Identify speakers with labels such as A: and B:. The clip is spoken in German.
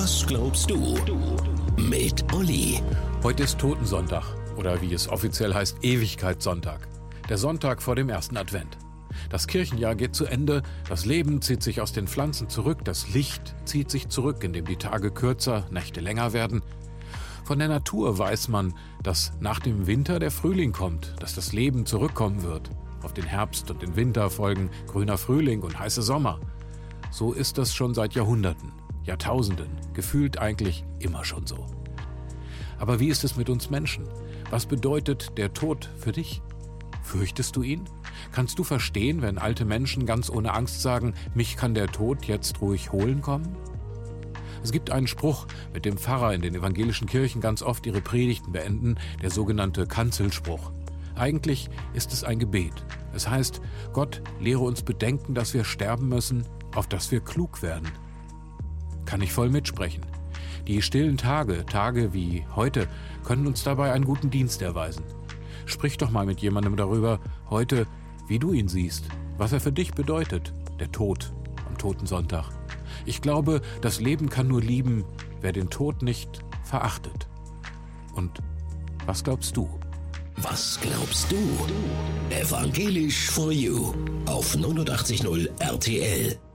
A: Was glaubst du? Mit Olli.
B: Heute ist Totensonntag oder wie es offiziell heißt, Ewigkeitssonntag. Der Sonntag vor dem ersten Advent. Das Kirchenjahr geht zu Ende, das Leben zieht sich aus den Pflanzen zurück, das Licht zieht sich zurück, indem die Tage kürzer, Nächte länger werden. Von der Natur weiß man, dass nach dem Winter der Frühling kommt, dass das Leben zurückkommen wird. Auf den Herbst und den Winter folgen grüner Frühling und heiße Sommer. So ist das schon seit Jahrhunderten, Jahrtausenden, gefühlt eigentlich immer schon so. Aber wie ist es mit uns Menschen? Was bedeutet der Tod für dich? Fürchtest du ihn? Kannst du verstehen, wenn alte Menschen ganz ohne Angst sagen, mich kann der Tod jetzt ruhig holen kommen? Es gibt einen Spruch, mit dem Pfarrer in den evangelischen Kirchen ganz oft ihre Predigten beenden, der sogenannte Kanzelspruch. Eigentlich ist es ein Gebet. Es heißt, Gott lehre uns bedenken, dass wir sterben müssen, auf dass wir klug werden. Kann ich voll mitsprechen. Die stillen Tage wie heute, können uns dabei einen guten Dienst erweisen. Sprich doch mal mit jemandem darüber, heute, wie du ihn siehst, was er für dich bedeutet, der Tod am Totensonntag. Ich glaube, das Leben kann nur lieben, wer den Tod nicht verachtet. Und was glaubst du?
A: Was glaubst du? Evangelisch for You auf 89.0 RTL.